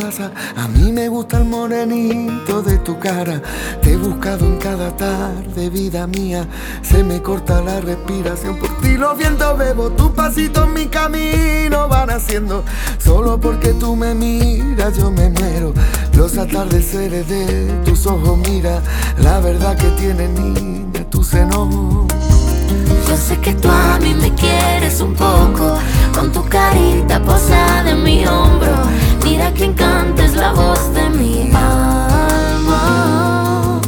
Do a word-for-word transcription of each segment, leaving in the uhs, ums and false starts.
pasa. A mí me gusta el morenito de tu cara. Te he buscado en cada tarde, vida mía. Se me corta la respiración por ti, los vientos bebo. Tus pasitos en mi camino van haciendo. Solo porque tú me miras yo me muero. Los atardeceres de tus ojos, mira la verdad que tiene, niña, tu seno. Yo sé que tú a mí me quieres un poco, con tu carita posada en mi hombro. Mira que encanta es la voz de mi alma.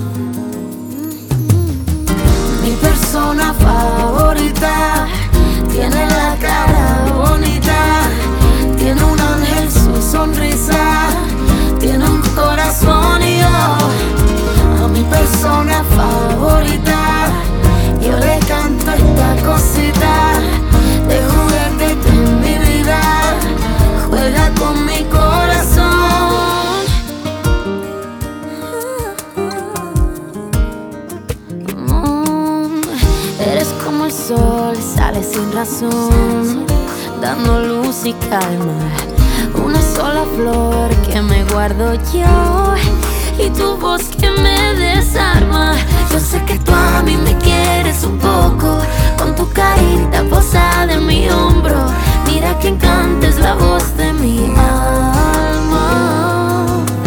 Mi persona favorita tiene la cara bonita, tiene un ángel su sonrisa, tiene un corazón y yo a mi persona favorita yo le canto esta cosita de juguete en mi vida. Juega con mi corazón. Mm, eres como el sol, sale sin razón, dando luz y calma. Una sola flor que me guardo yo y tu voz que me desarma. Yo sé que tú a mí me quieres un poco, con tu carita posada en mi hombro. Mira que encanta es la voz de mi alma.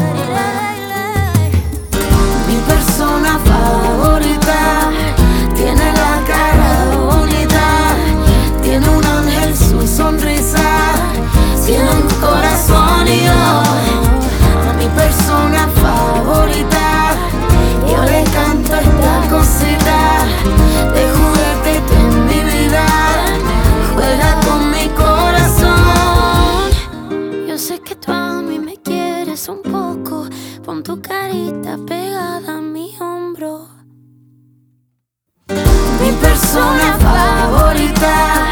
Mi persona favorita tiene la cara bonita, tiene un ángel su sonrisa, tiene un corazón y yo a mi persona favorita yo le canto esta cosita de juguete en mi vida. Juega con mi corazón. Yo sé que tú a mí me quieres un poco, pon tu carita pegada a mi hombro. Mi persona favorita